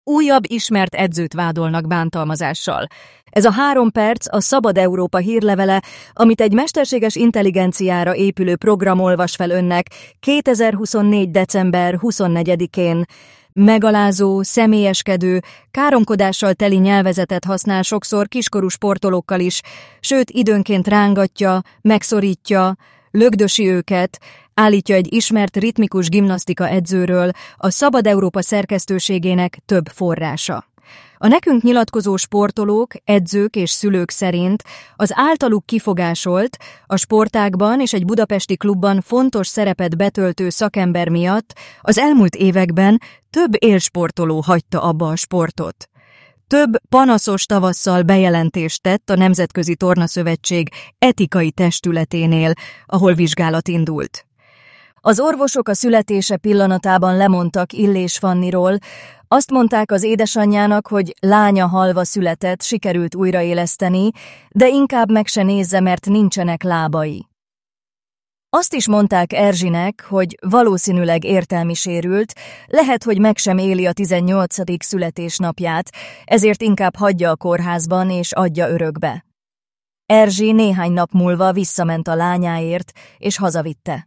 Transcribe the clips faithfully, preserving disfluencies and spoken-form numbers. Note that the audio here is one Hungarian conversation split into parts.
Újabb ismert edzőt vádolnak bántalmazással. Ez a három perc a Szabad Európa hírlevele, amit egy mesterséges intelligenciára épülő program olvas fel önnek kétezer-huszonnégy. december huszonnegyedikén. Megalázó, személyeskedő, káromkodással teli nyelvezetet használ sokszor kiskorú sportolókkal is, sőt időnként rángatja, megszorítja, lögdösi őket, állítja egy ismert ritmikus gimnasztika edzőről a Szabad Európa szerkesztőségének több forrása. A nekünk nyilatkozó sportolók, edzők és szülők szerint az általuk kifogásolt, a sportágban és egy budapesti klubban fontos szerepet betöltő szakember miatt az elmúlt években több élsportoló hagyta abba a sportot. Több panaszos tavasszal bejelentést tett a Nemzetközi Tornaszövetség etikai testületénél, ahol vizsgálat indult. Az orvosok a születése pillanatában lemondtak Illés Fanniról, azt mondták az édesanyjának, hogy lánya halva született, sikerült újraéleszteni, de inkább meg se nézze, mert nincsenek lábai. Azt is mondták Erzsinek, hogy valószínűleg értelmi sérült, lehet, hogy meg sem éli a tizennyolcadik születésnapját, ezért inkább hagyja a kórházban és adja örökbe. Erzsi néhány nap múlva visszament a lányáért, és hazavitte.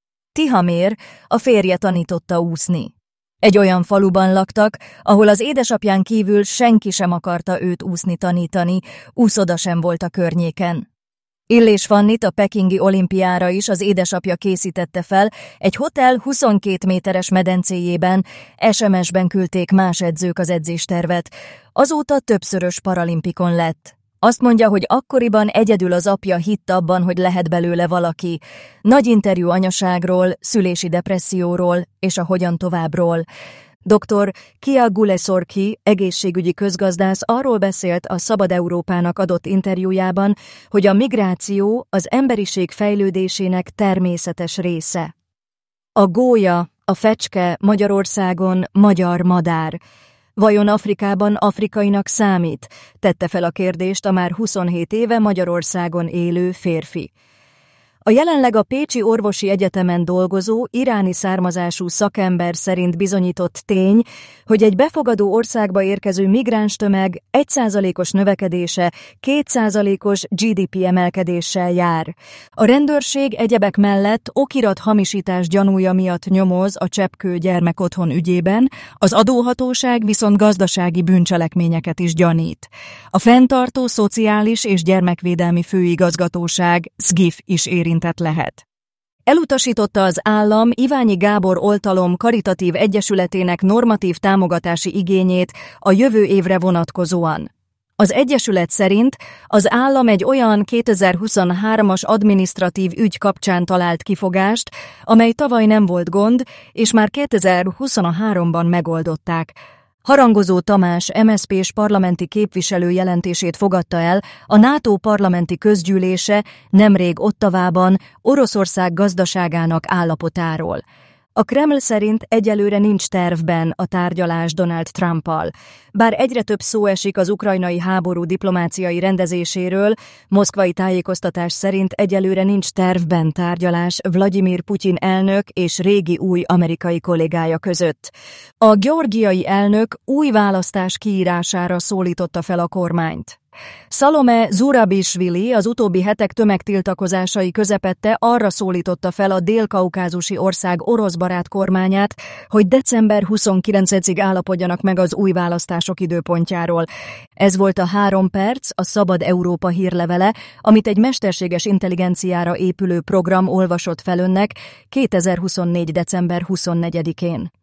Tihamér a férje tanította úszni. Egy olyan faluban laktak, ahol az édesapján kívül senki sem akarta őt úszni tanítani, úszoda sem volt a környéken. Illés Fannit a pekingi olimpiára is az édesapja készítette fel, egy hotel huszonkét méteres medencéjében, es em es-ben küldték más edzők az edzéstervet. Azóta többszörös paralimpikon lett. Azt mondja, hogy akkoriban egyedül az apja hitt abban, hogy lehet belőle valaki. Nagy interjú anyaságról, szülési depresszióról és a hogyan továbbról. doktor Kia Gulesorki, egészségügyi közgazdász arról beszélt a Szabad Európának adott interjújában, hogy a migráció az emberiség fejlődésének természetes része. A gólya, a fecske Magyarországon magyar madár. Vajon Afrikában afrikainak számít? Tette fel a kérdést a már huszonhét éve Magyarországon élő férfi. A jelenleg a Pécsi Orvosi Egyetemen dolgozó, iráni származású szakember szerint bizonyított tény, hogy egy befogadó országba érkező migránstömeg egy százalékos növekedése két százalékos gé dé pé emelkedéssel jár. A rendőrség egyebek mellett okirat hamisítás gyanúja miatt nyomoz a Cseppkő gyermekotthon ügyében, az adóhatóság viszont gazdasági bűncselekményeket is gyanít. A fenntartó Szociális és Gyermekvédelmi Főigazgatóság, szgif is érintett lehet. Elutasította az állam Iványi Gábor Oltalom Karitatív Egyesületének normatív támogatási igényét a jövő évre vonatkozóan. Az egyesület szerint az állam egy olyan kétezer-huszonhármas adminisztratív ügy kapcsán talált kifogást, amely tavaly nem volt gond, és már kétezer-huszonháromban megoldották. Harangozó Tamás em es zé pés parlamenti képviselő jelentését fogadta el a NATO parlamenti közgyűlése nemrég Ottawában Oroszország gazdaságának állapotáról. A Kreml szerint egyelőre nincs tervben a tárgyalás Donald Trumpal. Bár egyre több szó esik az ukrajnai háború diplomáciai rendezéséről, moszkvai tájékoztatás szerint egyelőre nincs tervben tárgyalás Vladimir Putyin elnök és régi új amerikai kollégája között. A georgiai elnök új választás kiírására szólította fel a kormányt. Salome Zurabishvili az utóbbi hetek tömegtiltakozásai közepette arra szólította fel a dél-kaukázusi ország oroszbarát kormányát, hogy december huszonkilencedikéig állapodjanak meg az új választások időpontjáról. Ez volt a három perc, a Szabad Európa hírlevele, amit egy mesterséges intelligenciára épülő program olvasott fel önnek kétezer-huszonnégy. december huszonnegyedikén.